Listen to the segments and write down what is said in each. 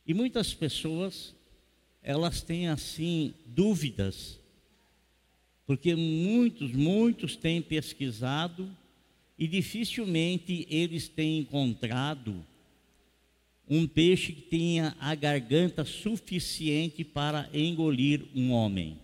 E muitas pessoas, elas têm assim dúvidas, porque muitos têm pesquisado e dificilmente eles têm encontrado um peixe que tenha a garganta suficiente para engolir um homem.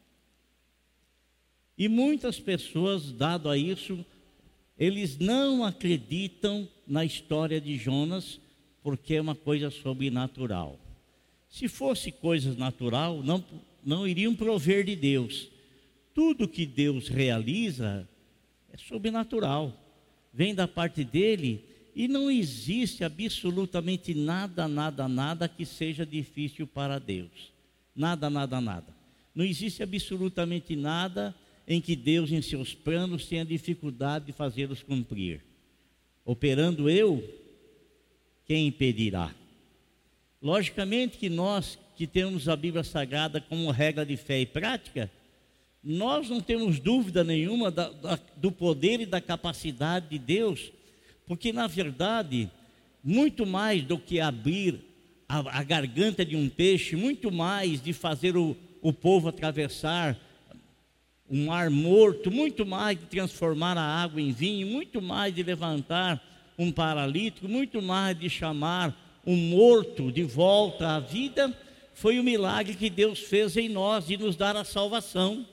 E muitas pessoas, dado a isso, eles não acreditam na história de Jonas, porque é uma coisa sobrenatural. Se fosse coisa natural, não iriam prover de Deus. Tudo que Deus realiza é sobrenatural, vem da parte dele, e não existe absolutamente nada que seja difícil para Deus. Nada. Não existe absolutamente nada em que Deus, em seus planos, tenha dificuldade de fazê-los cumprir. Operando eu, quem impedirá? Logicamente que nós que temos a Bíblia Sagrada como regra de fé e prática, nós não temos dúvida nenhuma do poder e da capacidade de Deus, porque na verdade, muito mais do que abrir a garganta de um peixe, muito mais de fazer o povo atravessar um mar morto, muito mais de transformar a água em vinho, muito mais de levantar um paralítico, muito mais de chamar um morto de volta à vida, foi o milagre que Deus fez em nós de nos dar a salvação.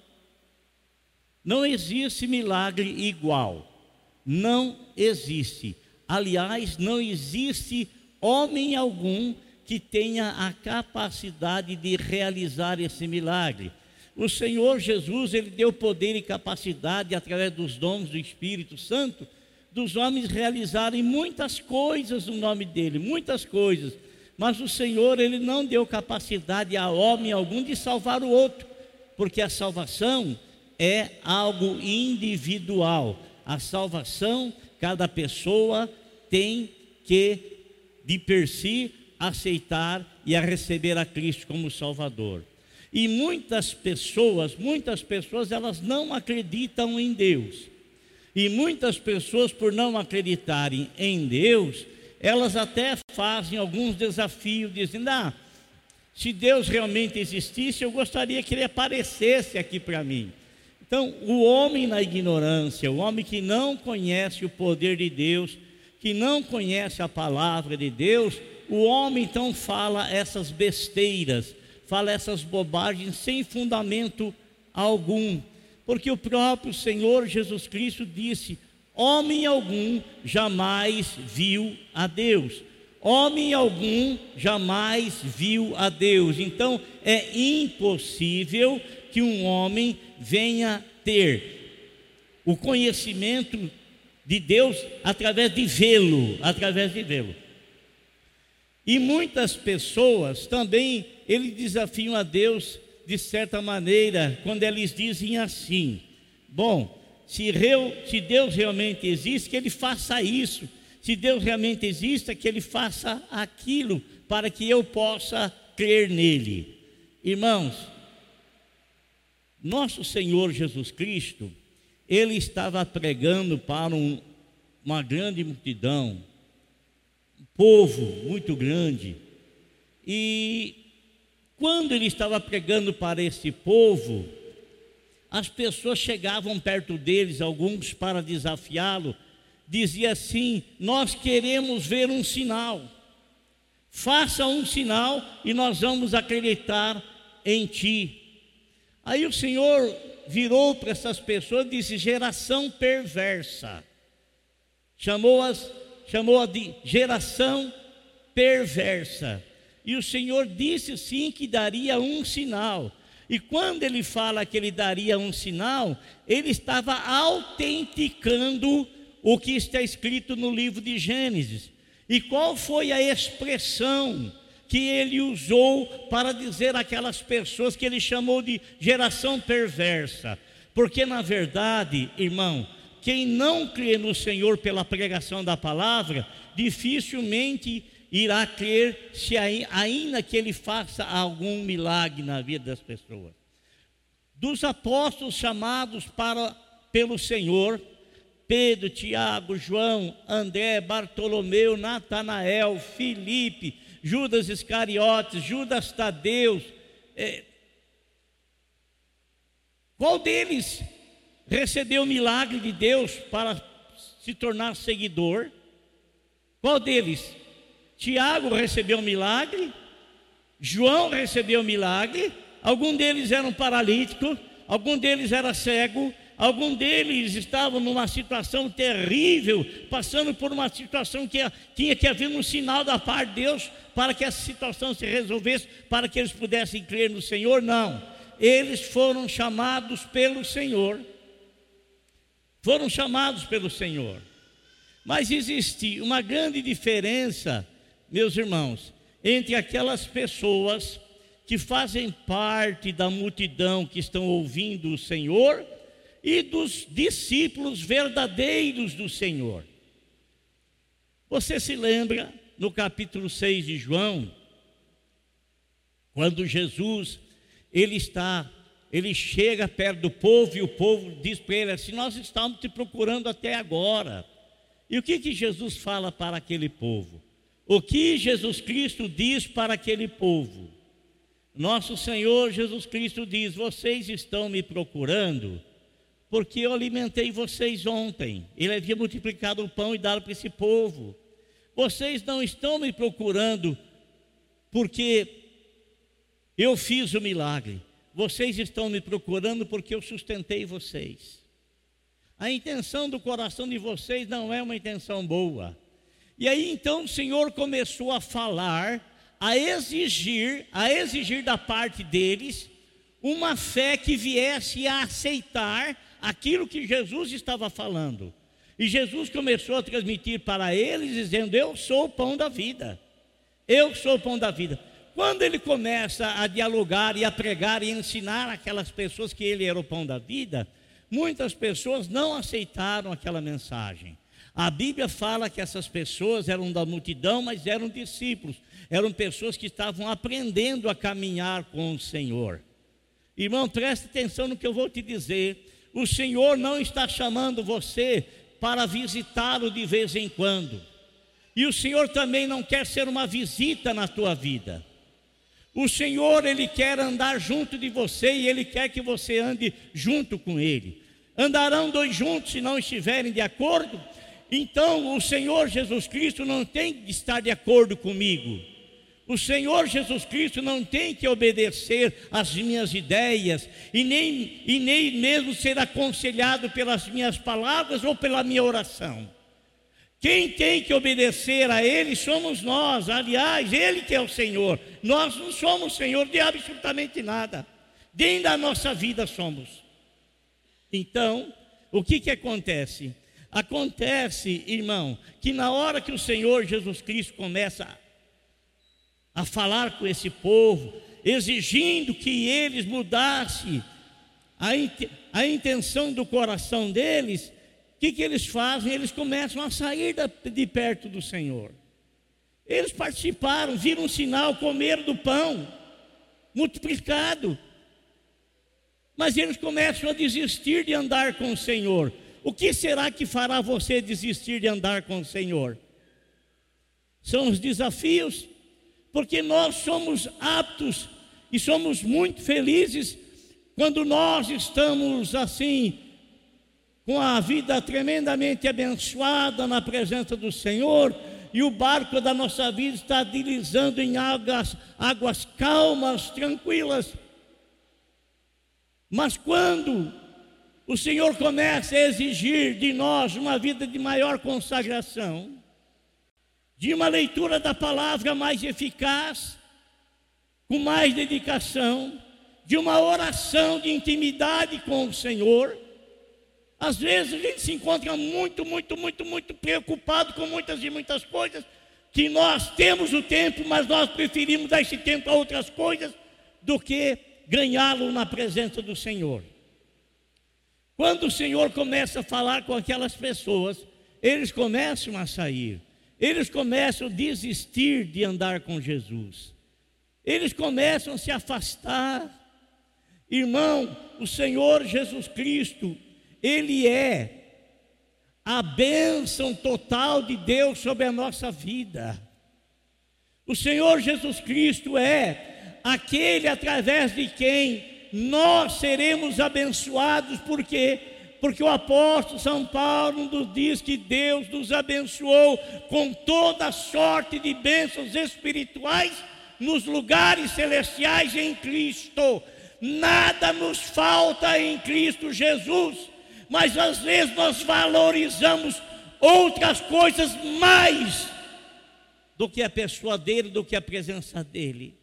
Não existe milagre igual, não existe. Aliás, não existe homem algum que tenha a capacidade de realizar esse milagre. O Senhor Jesus, Ele deu poder e capacidade, através dos dons do Espírito Santo, dos homens realizarem muitas coisas no nome dEle, muitas coisas. Mas o Senhor, Ele não deu capacidade a homem algum de salvar o outro, porque a salvação é algo individual. A salvação, cada pessoa tem que, de per si, aceitar e a receber a Cristo como Salvador. E muitas pessoas, elas não acreditam em Deus. E muitas pessoas, por não acreditarem em Deus, elas até fazem alguns desafios, dizendo: se Deus realmente existisse, eu gostaria que Ele aparecesse aqui para mim. Então, o homem na ignorância, o homem que não conhece o poder de Deus, que não conhece a palavra de Deus, o homem então fala essas besteiras, fala essas bobagens sem fundamento algum, porque o próprio Senhor Jesus Cristo disse: homem algum jamais viu a Deus. Homem algum jamais viu a Deus. Então é impossível que um homem venha ter o conhecimento de Deus através de vê-lo, E muitas pessoas também, eles desafiam a Deus de certa maneira, quando eles dizem assim: bom, se Deus realmente existe, que Ele faça isso. Se Deus realmente existe, que Ele faça aquilo, para que eu possa crer nele. Irmãos, nosso Senhor Jesus Cristo, Ele estava pregando para uma grande multidão, um povo muito grande, e quando Ele estava pregando para esse povo, as pessoas chegavam perto deles, alguns para desafiá-lo, dizia assim: nós queremos ver um sinal, faça um sinal e nós vamos acreditar em ti. Aí o Senhor virou para essas pessoas e disse: geração perversa, chamou-a de geração perversa. E o Senhor disse sim que daria um sinal. E quando Ele fala que Ele daria um sinal, Ele estava autenticando o que está escrito no livro de Gênesis. E qual foi a expressão que Ele usou para dizer aquelas pessoas que Ele chamou de geração perversa? Porque na verdade, irmão, quem não crê no Senhor pela pregação da palavra, dificilmente irá crer, se ainda que Ele faça algum milagre na vida das pessoas. Dos apóstolos chamados pelo Senhor, Pedro, Tiago, João, André, Bartolomeu, Natanael, Filipe, Judas Iscariotes, Judas Tadeu. Qual deles recebeu o milagre de Deus para se tornar seguidor? Qual deles? Tiago recebeu o milagre, João recebeu o milagre, algum deles era um paralítico, algum deles era cego, algum deles estavam numa situação terrível, passando por uma situação que tinha que haver um sinal da parte de Deus para que essa situação se resolvesse, para que eles pudessem crer no Senhor. Não, eles foram chamados pelo Senhor. Foram chamados pelo Senhor. Mas existe uma grande diferença, meus irmãos, entre aquelas pessoas que fazem parte da multidão que estão ouvindo o Senhor e dos discípulos verdadeiros do Senhor. Você se lembra no capítulo 6 de João, quando Jesus ele chega perto do povo e o povo diz para ele assim: nós estamos te procurando até agora. E o que Jesus fala para aquele povo? O que Jesus Cristo diz para aquele povo? Nosso Senhor Jesus Cristo diz: vocês estão me procurando porque eu alimentei vocês ontem. Ele havia multiplicado o pão e dado para esse povo. Vocês não estão me procurando porque eu fiz o milagre. Vocês estão me procurando porque eu sustentei vocês. A intenção do coração de vocês não é uma intenção boa. E aí então o Senhor começou a falar, a exigir da parte deles uma fé que viesse a aceitar aquilo que Jesus estava falando. E Jesus começou a transmitir para eles, dizendo: eu sou o pão da vida. Eu sou o pão da vida. Quando ele começa a dialogar e a pregar e ensinar aquelas pessoas que ele era o pão da vida, muitas pessoas não aceitaram aquela mensagem. A Bíblia fala que essas pessoas eram da multidão, mas eram discípulos, eram pessoas que estavam aprendendo a caminhar com o Senhor. Irmão, preste atenção no que eu vou te dizer. O Senhor não está chamando você para visitá-lo de vez em quando. E o Senhor também não quer ser uma visita na tua vida. O Senhor, Ele quer andar junto de você e Ele quer que você ande junto com Ele. Andarão dois juntos se não estiverem de acordo? Então o Senhor Jesus Cristo não tem que estar de acordo comigo. O Senhor Jesus Cristo não tem que obedecer às minhas ideias e nem mesmo ser aconselhado pelas minhas palavras ou pela minha oração. Quem tem que obedecer a Ele somos nós. Aliás, Ele que é o Senhor. Nós não somos Senhor de absolutamente nada. Nem da nossa vida somos. Então, o que acontece? Acontece, irmão, que na hora que o Senhor Jesus Cristo começa a falar com esse povo, exigindo que eles mudassem a intenção do coração deles, o que eles fazem? Eles começam a sair de perto do Senhor. Eles participaram, viram um sinal, comeram do pão multiplicado, mas eles começam a desistir de andar com o Senhor. O que será que fará você desistir de andar com o Senhor? São os desafios, porque nós somos aptos e somos muito felizes quando nós estamos assim, com a vida tremendamente abençoada na presença do Senhor, e o barco da nossa vida está deslizando em águas calmas, tranquilas. Mas quando o Senhor começa a exigir de nós uma vida de maior consagração, de uma leitura da palavra mais eficaz, com mais dedicação, de uma oração de intimidade com o Senhor, às vezes a gente se encontra muito preocupado com muitas coisas, que nós temos o tempo, mas nós preferimos dar esse tempo a outras coisas do que ganhá-lo na presença do Senhor. Quando o Senhor começa a falar com aquelas pessoas, eles começam a sair, eles começam a desistir de andar com Jesus, eles começam a se afastar. Irmão, o Senhor Jesus Cristo, Ele é a bênção total de Deus sobre a nossa vida. O Senhor Jesus Cristo é aquele através de quem nós seremos abençoados. Por quê? Porque o apóstolo São Paulo nos diz que Deus nos abençoou com toda sorte de bênçãos espirituais nos lugares celestiais em Cristo. Nada nos falta em Cristo Jesus, mas às vezes nós valorizamos outras coisas mais do que a pessoa dele, do que a presença dele.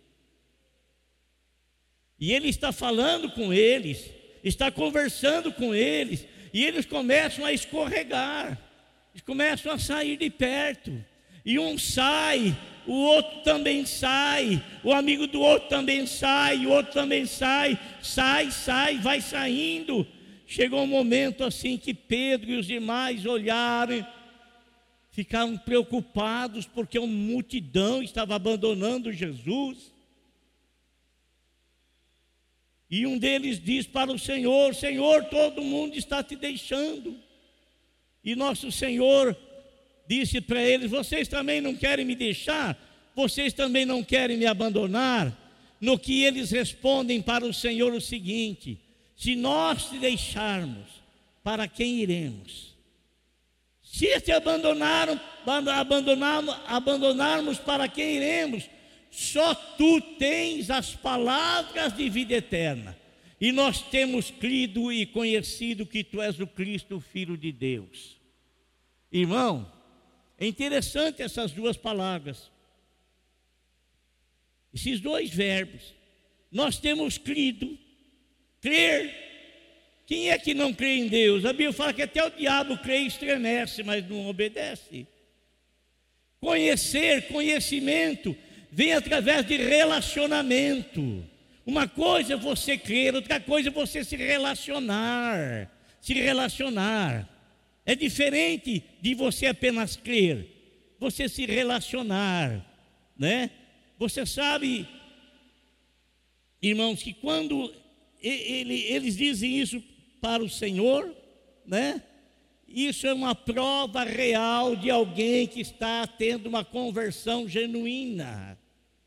E ele está falando com eles, está conversando com eles, e eles começam a escorregar, eles começam a sair de perto, e um sai, o outro também sai, o amigo do outro também sai, o outro também sai, vai saindo. Chegou um momento assim que Pedro e os demais olharam, ficaram preocupados, porque uma multidão estava abandonando Jesus. E um deles diz para o Senhor: Senhor, todo mundo está te deixando. E nosso Senhor disse para eles: vocês também não querem me deixar? Vocês também não querem me abandonar? No que eles respondem para o Senhor o seguinte: se nós te deixarmos, para quem iremos? Se te abandonarmos, para quem iremos? Só tu tens as palavras de vida eterna, e nós temos crido e conhecido que tu és o Cristo, o Filho de Deus. Irmão, é interessante essas duas palavras, esses dois verbos. Nós temos crido, crer. Quem é que não crê em Deus? A Bíblia fala que até o diabo crê e estremece, mas não obedece. Conhecimento vem através de relacionamento. Uma coisa é você crer, outra coisa é você se relacionar. É diferente de você apenas crer, você se relacionar, né? Você sabe, irmãos, que quando eles dizem isso para o Senhor, né? Isso é uma prova real de alguém que está tendo uma conversão genuína.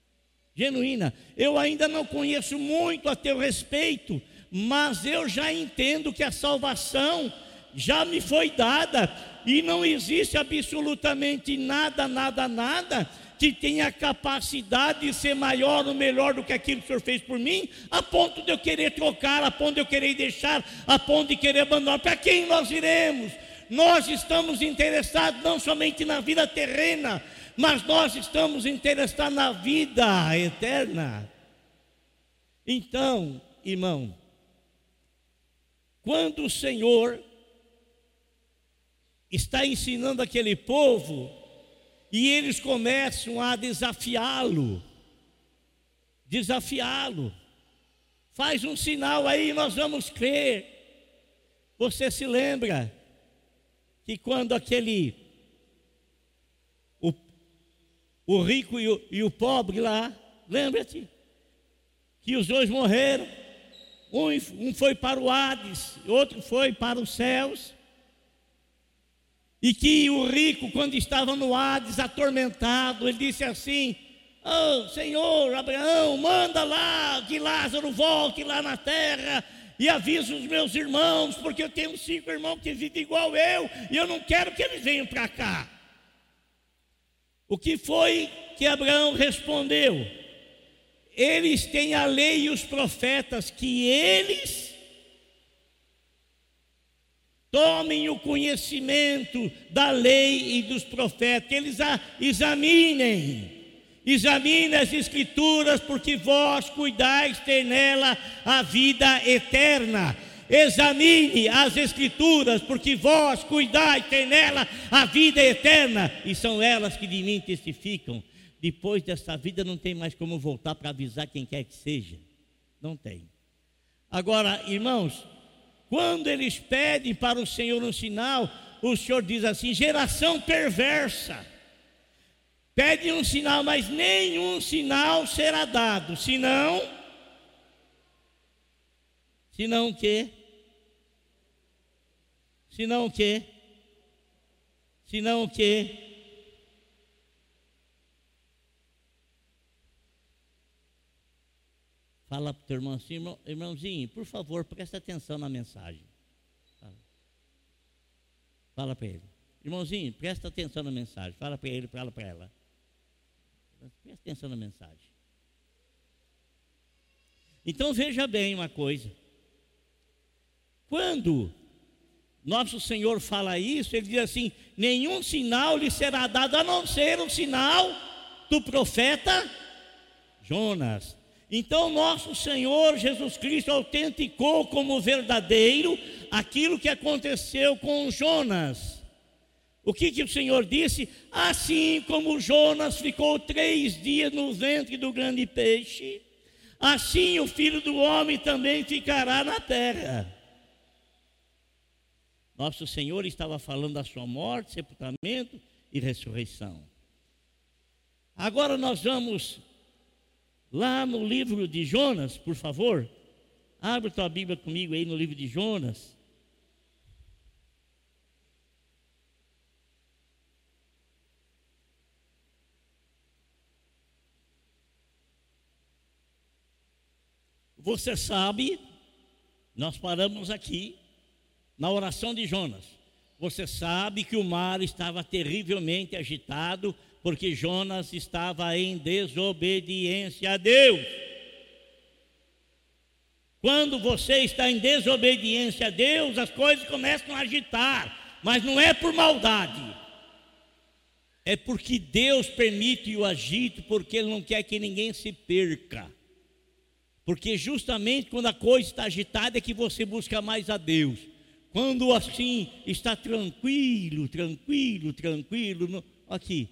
Eu ainda não conheço muito a teu respeito, mas eu já entendo que a salvação já me foi dada, e não existe absolutamente nada que tenha capacidade de ser maior ou melhor do que aquilo que o Senhor fez por mim, a ponto de eu querer trocar, a ponto de eu querer deixar, a ponto de querer abandonar. Para quem nós iremos? Nós estamos interessados não somente na vida terrena, mas nós estamos interessados na vida eterna. Então, irmão, quando o Senhor está ensinando aquele povo, e eles começam a desafiá-lo, faz um sinal aí, nós vamos crer. Você se lembra que quando o rico e o pobre lá, lembra-te que os dois morreram, um foi para o Hades, outro foi para os céus, e que o rico, quando estava no Hades atormentado, ele disse assim: oh, Senhor Abraão, manda lá que Lázaro volte lá na terra e avisa os meus irmãos, porque eu tenho 5 irmãos que vivem igual eu, e eu não quero que eles venham para cá. O que foi que Abraão respondeu? Eles têm a lei e os profetas, que eles tomem o conhecimento da lei e dos profetas, que eles examinem as escrituras, porque vós cuidais ter nela a vida eterna. Examine as escrituras, porque vós cuidais ter nela a vida eterna, e são elas que de mim testificam. Depois dessa vida não tem mais como voltar para avisar quem quer que seja, não tem. Agora, irmãos, quando eles pedem para o Senhor um sinal, o Senhor diz assim: geração perversa, pede um sinal, mas nenhum sinal será dado, senão o quê? senão o quê? Fala para o teu irmão assim, irmãozinho, por favor, presta atenção na mensagem. Fala para ele. Irmãozinho, presta atenção na mensagem. Fala para ele, fala para ela. Presta atenção na mensagem. Então veja bem uma coisa. Quando nosso Senhor fala isso, Ele diz assim: nenhum sinal lhe será dado, a não ser o sinal do profeta Jonas. Então nosso Senhor Jesus Cristo autenticou como verdadeiro aquilo que aconteceu com Jonas. O que o Senhor disse? Assim como Jonas ficou 3 dias no ventre do grande peixe, assim o Filho do Homem também ficará na terra. Nosso Senhor estava falando da sua morte, sepultamento e ressurreição. Agora nós vamos lá no livro de Jonas, por favor. Abre tua Bíblia comigo aí no livro de Jonas. Você sabe, nós paramos aqui na oração de Jonas. Você sabe que o mar estava terrivelmente agitado, porque Jonas estava em desobediência a Deus. Quando você está em desobediência a Deus, as coisas começam a agitar, mas não é por maldade. É porque Deus permite o agito, porque Ele não quer que ninguém se perca. Porque justamente quando a coisa está agitada é que você busca mais a Deus. Quando assim está tranquilo, aqui.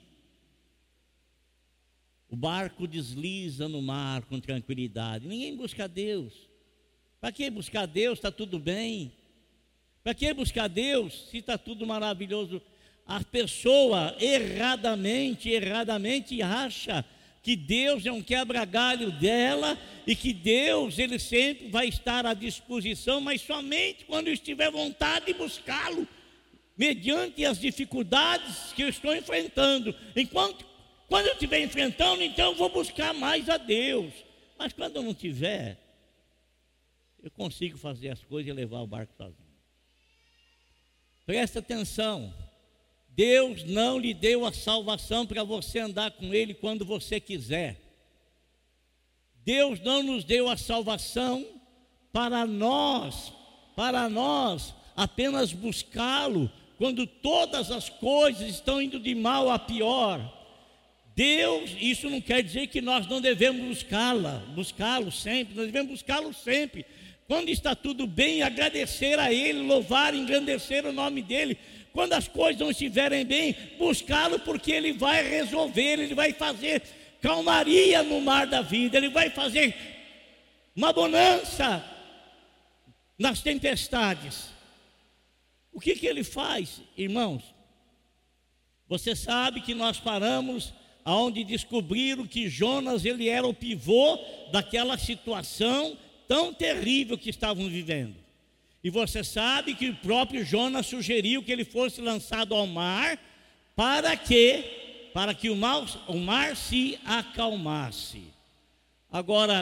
O barco desliza no mar com tranquilidade. Ninguém busca a Deus. Para que buscar a Deus? Está tudo bem. Para que buscar a Deus se está tudo maravilhoso? A pessoa erradamente acha que Deus é um quebra-galho dela e que Deus, Ele sempre vai estar à disposição, mas somente quando eu estiver vontade de buscá-lo, mediante as dificuldades que eu estou enfrentando. Quando eu estiver enfrentando, então eu vou buscar mais a Deus. Mas quando eu não tiver, eu consigo fazer as coisas e levar o barco sozinho. Presta atenção. Deus não lhe deu a salvação para você andar com Ele quando você quiser. Deus não nos deu a salvação para nós apenas buscá-lo quando todas as coisas estão indo de mal a pior. Deus, isso não quer dizer que nós não devemos buscá-lo sempre, nós devemos buscá-lo sempre. Quando está tudo bem, agradecer a Ele, louvar, engrandecer o nome dEle. Quando as coisas não estiverem bem, buscá-lo, porque Ele vai resolver, Ele vai fazer calmaria no mar da vida, Ele vai fazer uma bonança nas tempestades. O que Ele faz, irmãos? Você sabe que nós paramos aonde descobriram que Jonas, ele era o pivô daquela situação tão terrível que estavam vivendo. E você sabe que o próprio Jonas sugeriu que ele fosse lançado ao mar para que o mar se acalmasse. Agora,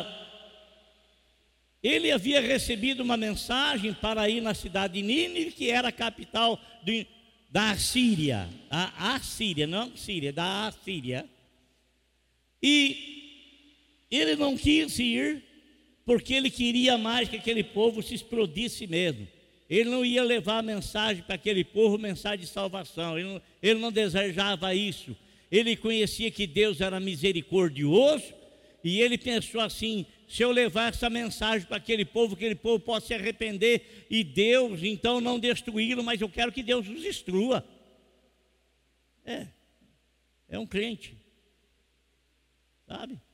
ele havia recebido uma mensagem para ir na cidade de Nínive, que era a capital da Assíria. Da Assíria. E ele não quis ir, porque ele queria mais que aquele povo se explodisse mesmo. Ele não ia levar a mensagem para aquele povo, mensagem de salvação. Ele não desejava isso. Ele conhecia que Deus era misericordioso, e ele pensou assim: se eu levar essa mensagem para aquele povo possa se arrepender, e Deus então não destruí-lo, mas eu quero que Deus os destrua. É um crente, sabe?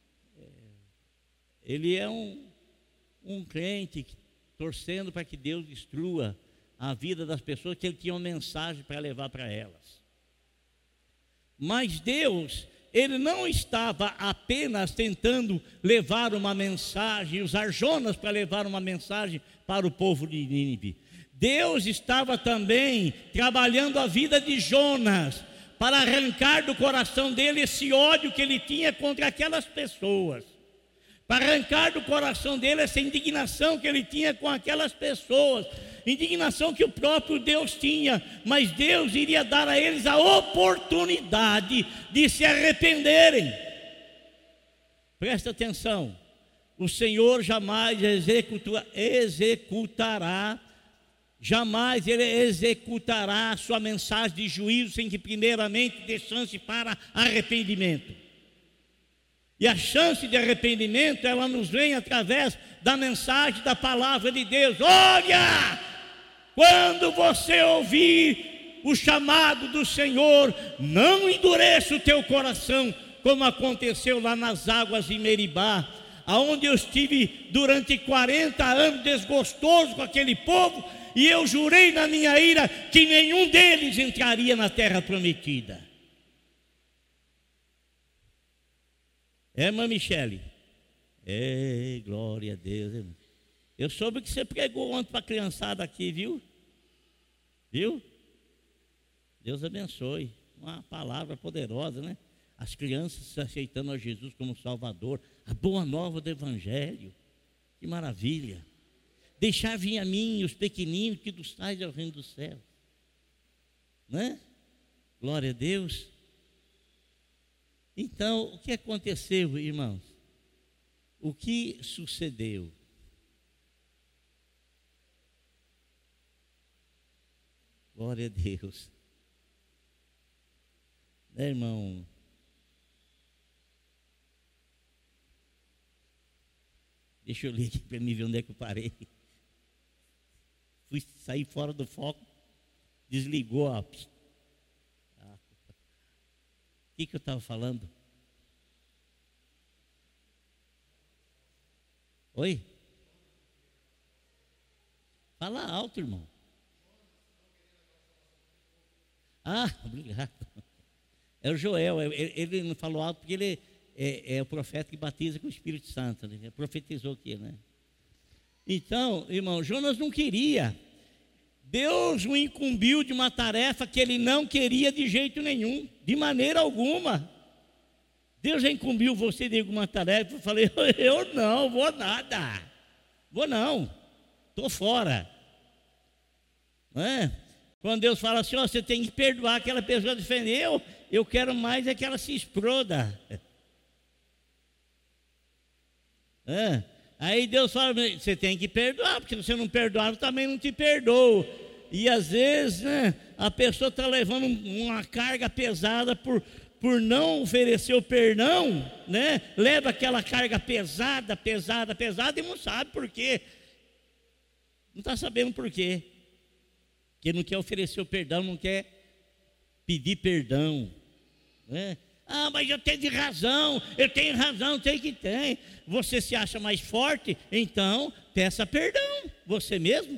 Ele é um crente torcendo para que Deus destrua a vida das pessoas, que ele tinha uma mensagem para levar para elas. Mas Deus, Ele não estava apenas tentando levar uma mensagem, usar Jonas para levar uma mensagem para o povo de Nínive. Deus estava também trabalhando a vida de Jonas, para arrancar do coração dele esse ódio que ele tinha contra aquelas pessoas, para arrancar do coração dele essa indignação que ele tinha com aquelas pessoas, indignação que o próprio Deus tinha, mas Deus iria dar a eles a oportunidade de se arrependerem. Presta atenção, o Senhor jamais jamais Ele executará a sua mensagem de juízo sem que primeiramente dê chance para arrependimento. E a chance de arrependimento, ela nos vem através da mensagem da palavra de Deus. Olha, quando você ouvir o chamado do Senhor, não endureça o teu coração, como aconteceu lá nas águas de Meribá, aonde eu estive durante 40 anos desgostoso com aquele povo, e eu jurei na minha ira que nenhum deles entraria na terra prometida. Irmã Michele, glória a Deus, irmão. Eu soube que você pregou ontem para a criançada aqui, viu? Deus abençoe, uma palavra poderosa, né? As crianças aceitando a Jesus como Salvador, a boa nova do Evangelho, que maravilha. Deixar vir a mim os pequeninos, que dos tais é o reino dos céus, né? Glória a Deus. Então, o que aconteceu, irmãos? O que sucedeu? Glória a Deus. Né, irmão? Deixa eu ler aqui para mim ver onde é que eu parei. Fui sair fora do foco, desligou a... O que eu estava falando? Oi? Fala alto, irmão. Obrigado. É o Joel, ele não falou alto porque ele é o profeta que batiza com o Espírito Santo, né? Ele profetizou aqui, né? Então, irmão, Jonas não queria. Deus o incumbiu de uma tarefa que ele não queria de jeito nenhum, de maneira alguma. Deus já incumbiu você de alguma tarefa? Eu falei, eu não vou nada, vou não, estou fora. Não é? Quando Deus fala assim, você tem que perdoar aquela pessoa que defendeu, eu quero mais é que ela se exploda. Aí Deus fala, você tem que perdoar, porque se você não perdoar, eu também não te perdoo. E às vezes, né, a pessoa está levando uma carga pesada por não oferecer o perdão, né? Leva aquela carga pesada e não sabe por quê. Não está sabendo por quê. Porque não quer oferecer o perdão, não quer pedir perdão, né? Mas eu tenho razão, sei que tem. Você se acha mais forte? Então, peça perdão, você mesmo.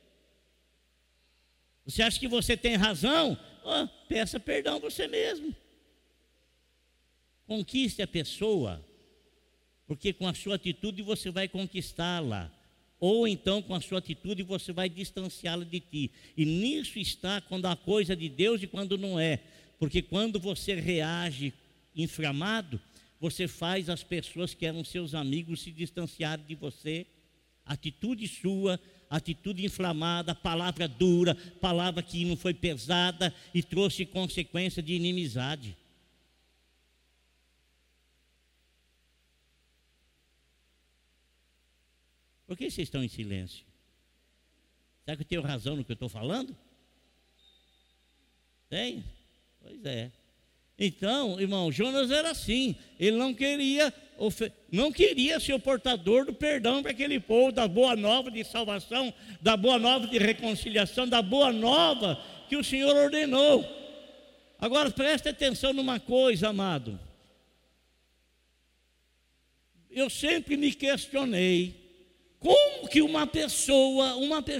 Você acha que você tem razão? Peça perdão você mesmo. Conquiste a pessoa, porque com a sua atitude você vai conquistá-la. Ou então com a sua atitude você vai distanciá-la de ti. E nisso está quando a coisa de Deus e quando não é. Porque quando você reage inflamado, você faz as pessoas que eram seus amigos se distanciarem de você. Atitude sua, atitude inflamada, palavra dura, palavra que não foi pesada e trouxe consequência de inimizade. Por que vocês estão em silêncio? Será que eu tenho razão no que eu estou falando? Tem? Pois é. Então, irmão, Jonas era assim. Ele não queria ser o portador do perdão para aquele povo, da boa nova de salvação, da boa nova de reconciliação, da boa nova que o Senhor ordenou. Agora preste atenção numa coisa, amado. Eu sempre me questionei como que uma pessoa,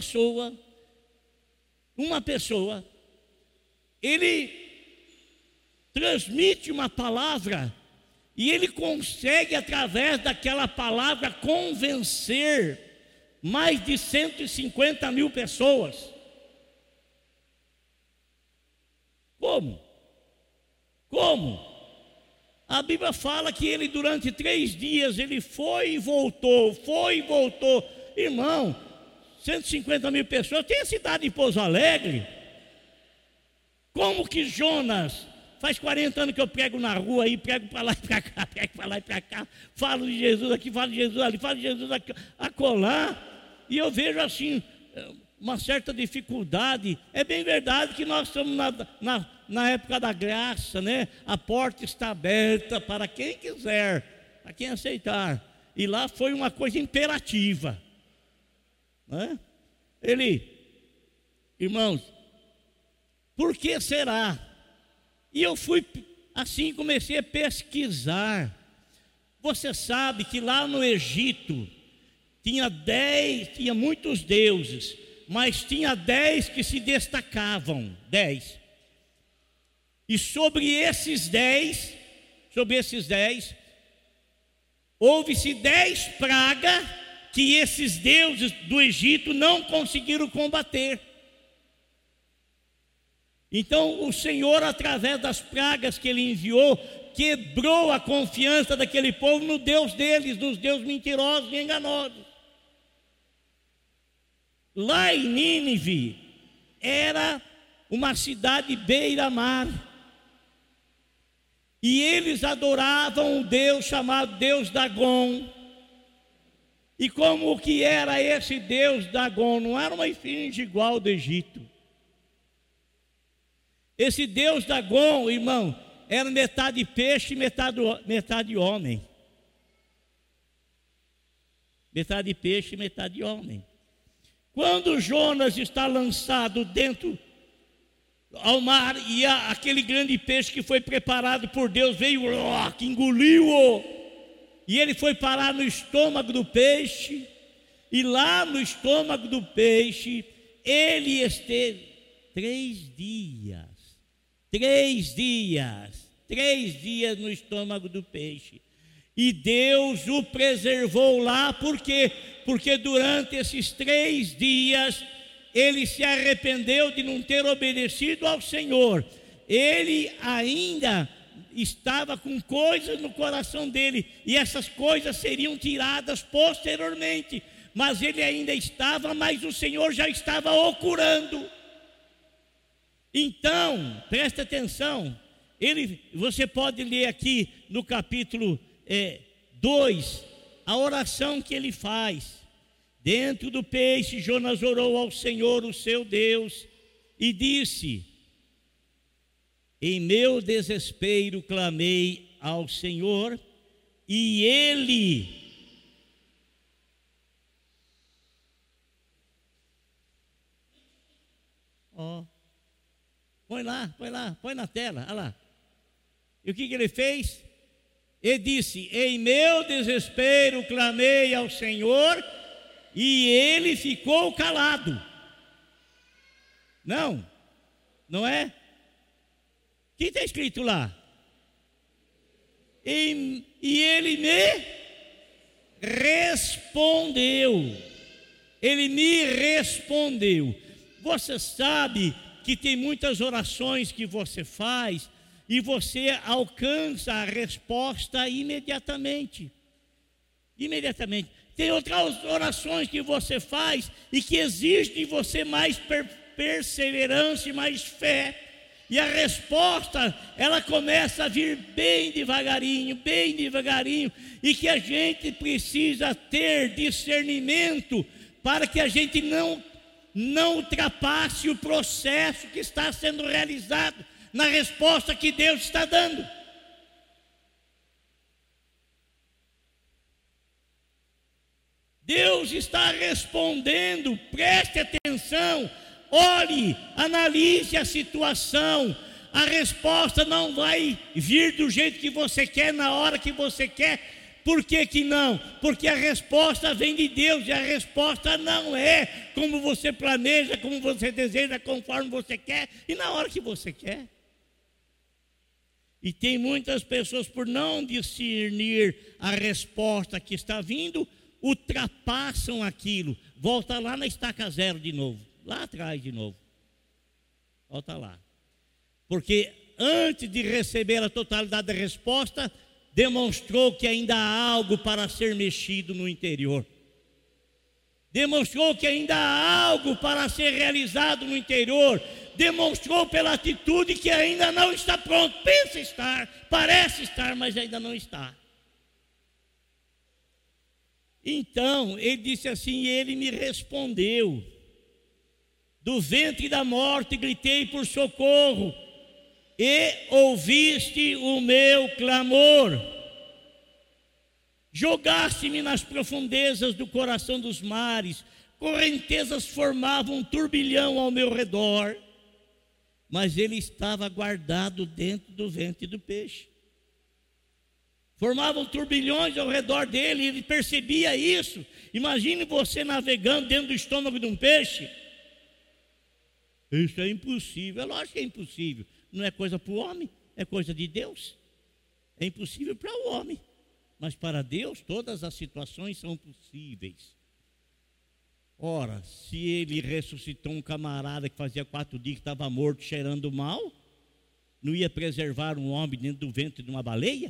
ele transmite uma palavra e ele consegue, através daquela palavra, convencer mais de 150 mil pessoas. Como? Como? A Bíblia fala que ele durante 3 dias, ele foi e voltou. Irmão, 150 mil pessoas, tem a cidade de Pouso Alegre. Como que Jonas, faz 40 anos que eu prego na rua aí, prego para lá e para cá, prego para lá e para cá, falo de Jesus aqui, falo de Jesus ali, falo de Jesus aqui, acolá, e eu vejo assim, uma certa dificuldade. É bem verdade que nós estamos na época da graça, né? A porta está aberta para quem quiser, para quem aceitar. E lá foi uma coisa imperativa, né? Irmãos, por que será? E eu fui assim, comecei a pesquisar. Você sabe que lá no Egito tinha muitos deuses, mas tinha 10 que se destacavam, 10. E sobre esses 10, houve-se 10 pragas que esses deuses do Egito não conseguiram combater. Então o Senhor, através das pragas que Ele enviou, quebrou a confiança daquele povo no Deus deles, nos deuses mentirosos e enganosos. Lá em Nínive era uma cidade beira-mar, e eles adoravam um Deus chamado Deus Dagon. E como que era esse Deus Dagon? Não era uma esfinge igual do Egito. Esse Deus Dagon, irmão, era metade peixe e metade homem. Metade peixe e metade homem. Quando Jonas está lançado dentro ao mar, e aquele grande peixe que foi preparado por Deus veio, que engoliu-o, e ele foi parar no estômago do peixe, e lá no estômago do peixe ele esteve 3 dias no estômago do peixe. E Deus o preservou lá, por quê? Porque durante esses 3 dias ele se arrependeu de não ter obedecido ao Senhor. Ele ainda estava com coisas no coração dele, e essas coisas seriam tiradas posteriormente, mas ele ainda estava, mas o Senhor já estava o curando. Então, preste atenção, você pode ler aqui no capítulo 2, a oração que ele faz. Dentro do peixe, Jonas orou ao Senhor, o seu Deus, e disse: em meu desespero clamei ao Senhor, e Ele põe na tela, olha lá. E o que ele fez? Ele disse: em meu desespero clamei ao Senhor, e ele ficou calado. Não é? O que está escrito lá? E ele me respondeu. Ele me respondeu. Você sabe que tem muitas orações que você faz e você alcança a resposta imediatamente. Tem outras orações que você faz e que exigem de você mais perseverança e mais fé. E a resposta, ela começa a vir bem devagarinho, e que a gente precisa ter discernimento para que a gente não ultrapasse o processo que está sendo realizado na resposta que Deus está dando. Deus está respondendo, preste atenção, olhe, analise a situação. A resposta não vai vir do jeito que você quer, na hora que você quer. Por que que não? Porque a resposta vem de Deus, e a resposta não é como você planeja, como você deseja, conforme você quer e na hora que você quer. E tem muitas pessoas, por não discernir a resposta que está vindo, ultrapassam aquilo. Volta lá na estaca zero de novo, lá atrás de novo. Volta lá. porque antes de receber a totalidade da resposta, demonstrou que ainda há algo para ser mexido no interior. Demonstrou que ainda há algo para ser realizado no interior. Demonstrou pela atitude que ainda não está pronto. Pensa estar, parece estar, mas ainda não está. Então, ele disse assim, e ele me respondeu: do ventre da morte gritei por socorro, e ouviste o meu clamor. Jogaste-me nas profundezas do coração dos mares, correntezas formavam um turbilhão ao meu redor, mas ele estava guardado dentro do ventre do peixe. Formavam turbilhões ao redor dele, ele percebia isso. Imagine você navegando dentro do estômago de um peixe. Isso é impossível, é lógico que é impossível. Não é coisa para o homem, é coisa de Deus. É impossível para o homem, mas para Deus todas as situações são possíveis. Ora, se ele ressuscitou um camarada que fazia 4 dias que estava morto, cheirando mal, não ia preservar um homem dentro do ventre de uma baleia?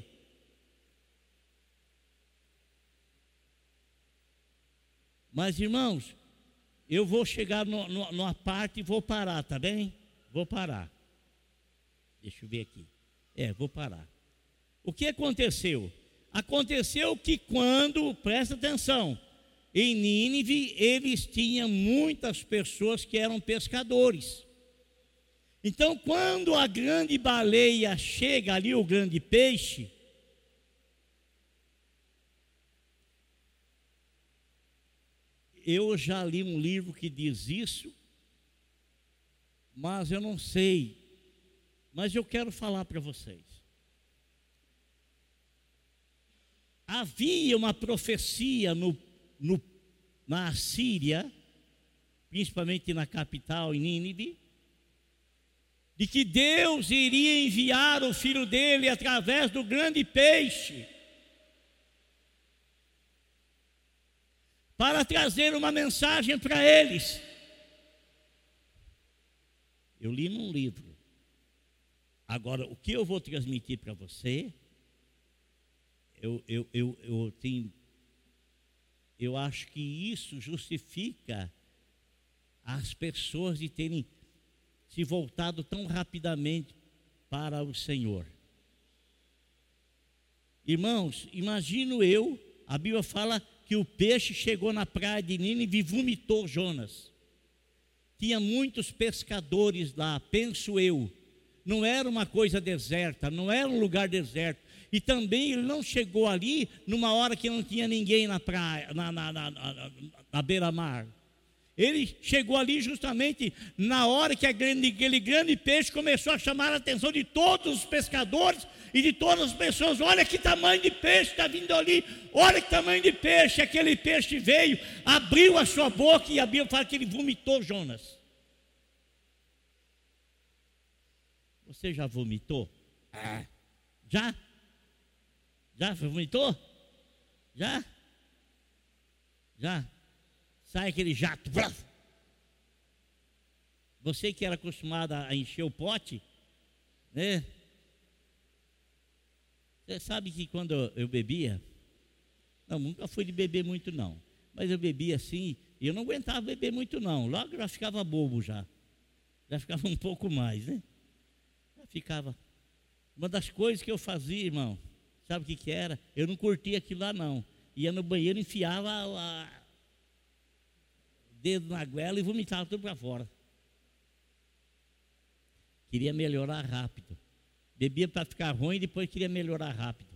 Mas, irmãos, eu vou chegar numa parte e vou parar, tá bem? Vou parar. Deixa eu ver aqui. Vou parar. O que aconteceu? Aconteceu que quando, presta atenção, em Nínive eles tinham muitas pessoas que eram pescadores. Então, quando a grande baleia chega ali, o grande peixe, eu já li um livro que diz isso, mas eu não sei. Mas eu quero falar para vocês. Havia uma profecia na Assíria, principalmente na capital, em Nínive, de que Deus iria enviar o filho dele através do grande peixe para trazer uma mensagem para eles. Eu li num livro. Agora, o que eu vou transmitir para você, eu acho que isso justifica as pessoas de terem se voltado tão rapidamente para o Senhor. Irmãos, imagino a Bíblia fala que o peixe chegou na praia de Nínive e vomitou Jonas. Tinha muitos pescadores lá, penso eu. Não era uma coisa deserta, não era um lugar deserto. E também ele não chegou ali numa hora que não tinha ninguém na praia, na beira-mar. Ele chegou ali justamente na hora que aquele grande peixe começou a chamar a atenção de todos os pescadores e de todas as pessoas. Olha que tamanho de peixe está vindo ali, olha que tamanho de peixe. Aquele peixe veio, abriu a sua boca e a Bíblia fala que ele vomitou Jonas. Você já vomitou? Já? Já vomitou? Já? Já? Sai aquele jato. Você que era acostumado a encher o pote, né? Você sabe que quando eu bebia, não, nunca fui de beber muito não, mas eu bebia assim, e eu não aguentava beber muito não, logo já ficava bobo já ficava um pouco mais, né? Ficava. Uma das coisas que eu fazia, irmão, sabe o que era? Eu não curtia aquilo lá não. Ia no banheiro, enfiava o dedo na goela e vomitava tudo para fora. Queria melhorar rápido. Bebia para ficar ruim e depois queria melhorar rápido.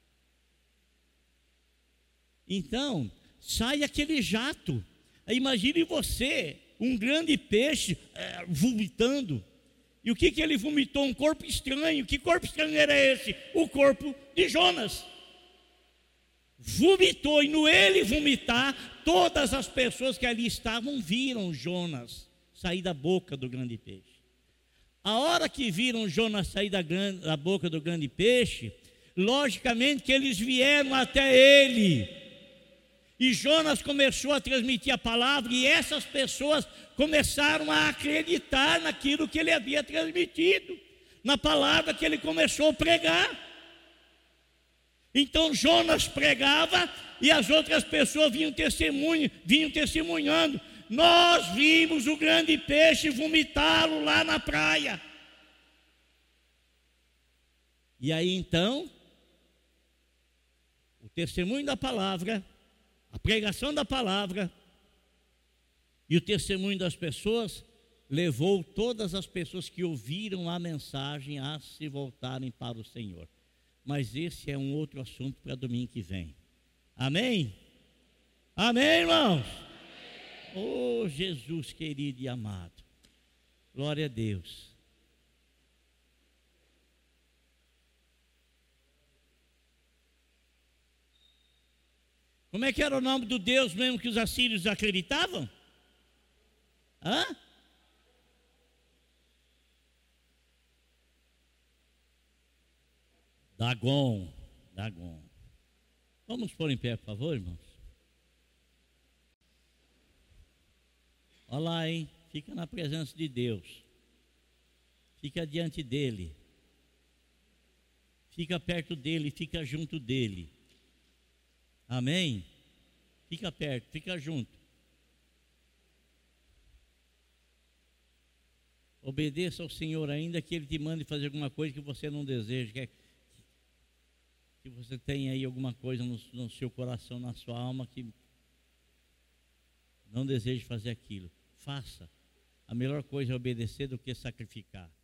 Então, sai aquele jato. Imagine você, um grande peixe vomitando. E o que ele vomitou? Um corpo estranho. Que corpo estranho era esse? O corpo de Jonas. Vomitou, e no ele vomitar, todas as pessoas que ali estavam viram Jonas sair da boca do grande peixe. A hora que viram Jonas sair da boca do grande peixe, logicamente que eles vieram até ele. E Jonas começou a transmitir a palavra, e essas pessoas começaram a acreditar naquilo que ele havia transmitido. na palavra que ele começou a pregar. Então Jonas pregava e as outras pessoas vinham testemunhando. Nós vimos o grande peixe vomitá-lo lá na praia. E aí então, o testemunho da palavra, a pregação da palavra e o testemunho das pessoas levou todas as pessoas que ouviram a mensagem a se voltarem para o Senhor. Mas esse é um outro assunto para domingo que vem. Amém? Amém, irmãos? Oh, Jesus querido e amado. Glória a Deus. Como é que era o nome do Deus mesmo que os assírios acreditavam? Hã? Dagon. Vamos pôr em pé, por favor, irmãos. Olha lá, hein? Fica na presença de Deus. Fica diante dele. Fica perto dele, fica junto dele. Amém? Fica perto, fica junto. Obedeça ao Senhor, ainda que Ele te mande fazer alguma coisa que você não deseja, que você tenha aí alguma coisa no seu coração, na sua alma, que não deseja fazer aquilo. Faça. A melhor coisa é obedecer do que sacrificar.